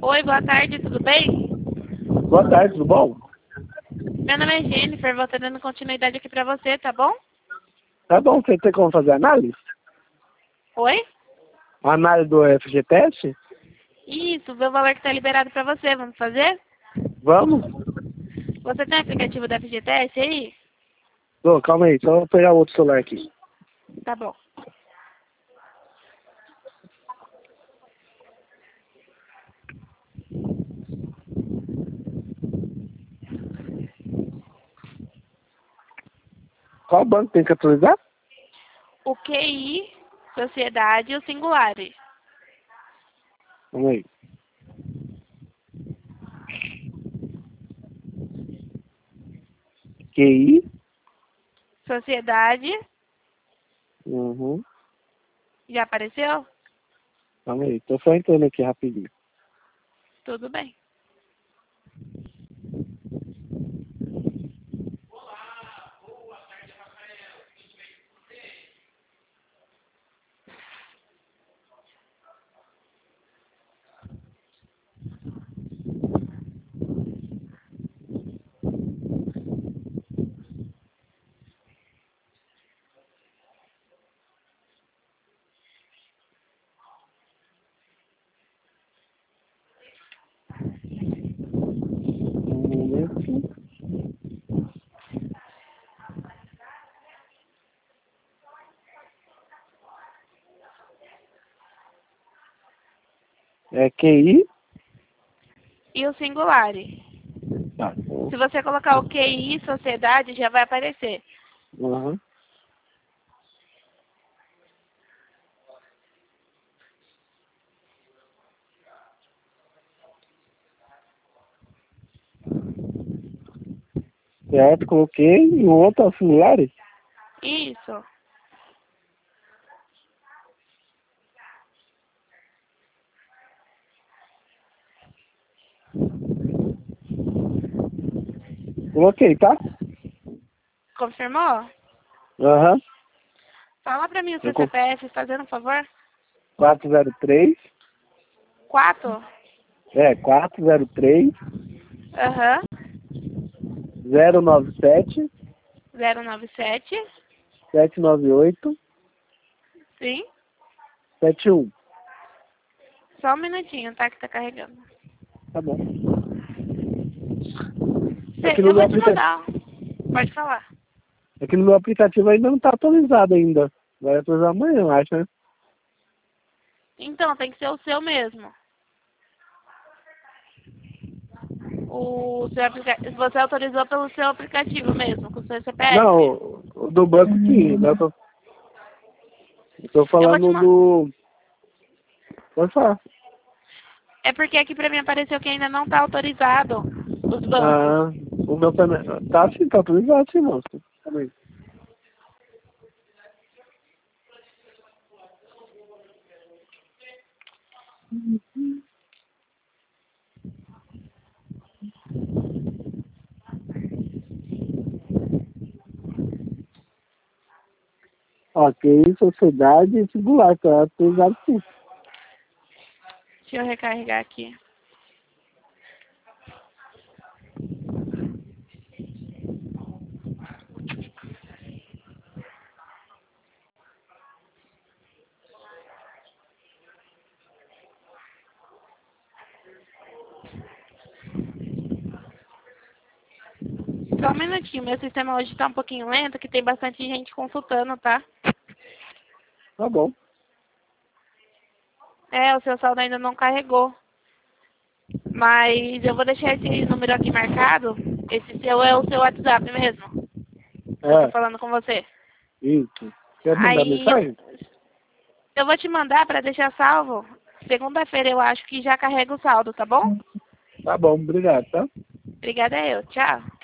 Oi, boa tarde, tudo bem? Boa tarde, tudo bom? Meu nome é Jennifer, vou estar dando continuidade aqui pra você, tá bom? Tá bom, você tem como fazer análise? Oi? Uma análise do FGTS? Isso, ver o valor que tá liberado pra você, vamos fazer? Vamos? Você tem o aplicativo da FGTS aí? Ô, calma aí, só vou pegar outro celular aqui. Tá bom. Qual banco tem que atualizar? O QI, Sociedade e o Singular. Calma aí. QI? Sociedade, Uhum. já apareceu? Calma aí, tô só entrando aqui rapidinho. Tudo bem. Um momento. É QI? E o Singular. Tá. Se você colocar o QI, Sociedade, já vai aparecer. Uhum. Certo, coloquei. E o outro auxiliar? Isso. Coloquei, tá? Confirmou? Aham. Fala pra mim o seu Eu com CPF, fazendo um favor. 403. 4? 403 Aham. 097 097. 798 Sim. 71. Só um minutinho, tá? Que tá carregando. Tá bom. Aqui no Eu meu vou te aplicativo. mandar. Pode falar. Aqui no meu aplicativo ainda não tá atualizado ainda. Vai atualizar amanhã, eu acho, né? Então, tem que ser o seu mesmo. O seu Você autorizou pelo seu aplicativo mesmo, com o seu Não, CPF. o do banco sim. Eu tô Eu vou te falando mandar. do. Pode falar. É porque aqui pra mim apareceu que ainda não tá autorizado os bancos. Ah, o meu também. Tá sim, tá atualizado sim, moço. Também. Ok, sociedade e singular, tá atualizado sim. Deixa eu recarregar aqui. Só um minutinho, meu sistema hoje tá um pouquinho lento, que tem bastante gente consultando, tá? Tá bom. É, o seu saldo ainda não carregou. Mas eu vou deixar esse número aqui marcado. Esse seu é o seu WhatsApp mesmo, que eu tô É, falando com você. isso. Quer mandar Aí mensagem? eu vou te mandar pra deixar salvo. Segunda-feira eu acho que já carrega o saldo, tá bom? Tá bom, obrigado, tá? Obrigada eu. Tchau.